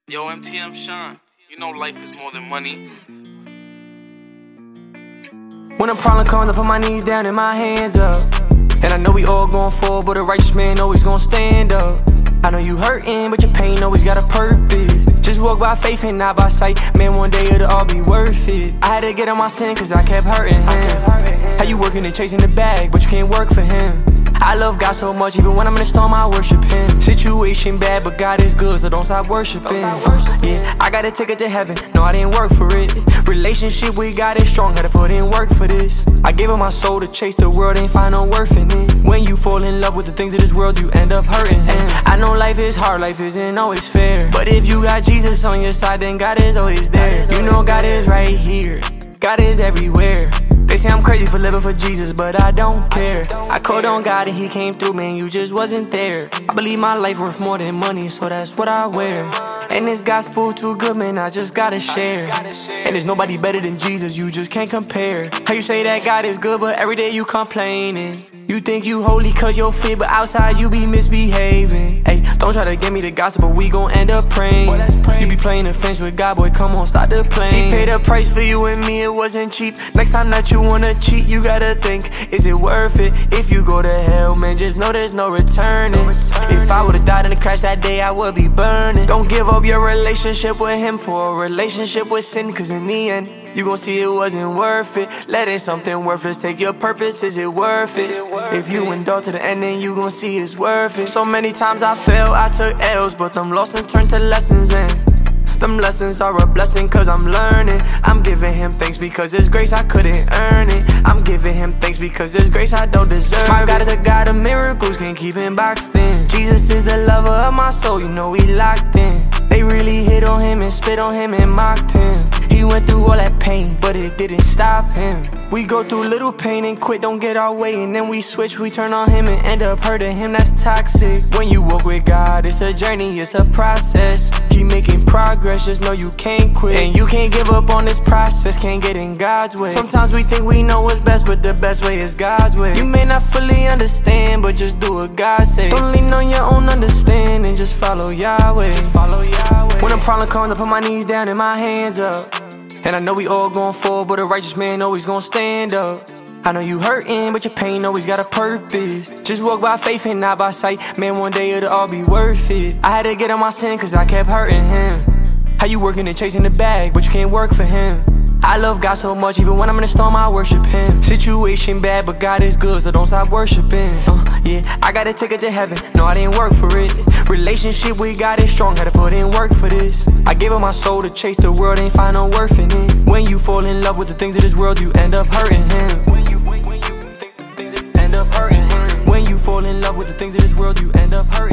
Yo, MTM Sean, you know life is more than money. When a problem comes, I put my knees down and my hands up. And I know we all going forward, but a righteous man always gonna stand up. I know you hurting, but your pain always got a purpose. Just walk by faith and not by sight. Man, one day it'll all be worth it. I had to get on my sin cause I kept hurting him. How you working and chasing the bag, but you can't work for him. I love God so much, even when I'm in the storm, I worship him. Situation bad, but God is good, so don't stop worshiping. Yeah, I got a ticket to heaven, no, I didn't work for it. Relationship with God is strong, gotta put in work for this. I gave up my soul to chase the world, ain't find no worth in it. When you fall in love with the things of this world, you end up hurting him. I know life is hard, life isn't always fair, but if you got Jesus on your side, then God is always there. You know God is right here, God is everywhere. They say I'm crazy for living for Jesus, but I don't care. I called on God and he came through, man, you just wasn't there. I believe my life worth more than money, so that's what I wear. And this gospel too good, man, I just gotta share. And there's nobody better than Jesus, you just can't compare. How you say that God is good, but every day you complaining. You think you holy cause you're fit, but outside you be misbehaving. Hey, don't try to get me the gospel, we gon' end up praying. You be playing the fence with God, boy, come on, start the plane. He paid a price for you and me, it wasn't cheap. Next time that you wanna cheat, you gotta think, is it worth it? If you go to hell, man, just know there's no returning. If I would've died in the crash that day, I would be burning. Don't give up your relationship with him for a relationship with sin, cause in the end, you gon' see it wasn't worth it. Letting something worthless take your purpose, is it worth it? If you endure to the end, then you gon' see it's worth it. So many times I failed, I took L's, but them losses turned to lessons, and them lessons are a blessing cause I'm learning. I'm giving him thanks because his grace, I couldn't earn it. I'm giving him thanks because his grace, I don't deserve it. My God is a God of miracles, can't keep him boxed in. Jesus is the lover of my soul, you know we locked in. They really hit on him and spit on him and mocked him. He went through all that pain, but it didn't stop him. We go through little pain and quit, don't get our way, and then we switch, we turn on him and end up hurting him, that's toxic. When you walk with God, it's a journey, it's a process. Keep making progress, just know you can't quit. And you can't give up on this process, can't get in God's way. Sometimes we think we know what's best, but the best way is God's way. You may not fully understand, but just do what God says. Don't lean on your own understanding, just follow Yahweh. When a problem comes, I put my knees down and my hands up. And I know we all going forward, but a righteous man always gonna stand up. I know you hurting, but your pain always got a purpose. Just walk by faith and not by sight. Man, one day it'll all be worth it. I had to get on my sin cause I kept hurting him. How you working and chasing the bag, but you can't work for him. I love God so much, even when I'm in the storm, I worship him. Situation bad, but God is good, so don't stop worshiping. Yeah, I got a ticket to heaven, no, I didn't work for it. Relationship with God is strong, gotta put in work for this. I gave up my soul to chase the world, ain't find no worth in it. When you fall in love with the things of this world, you end up hurting him. When you fall in love with the things of this world, you end up hurting.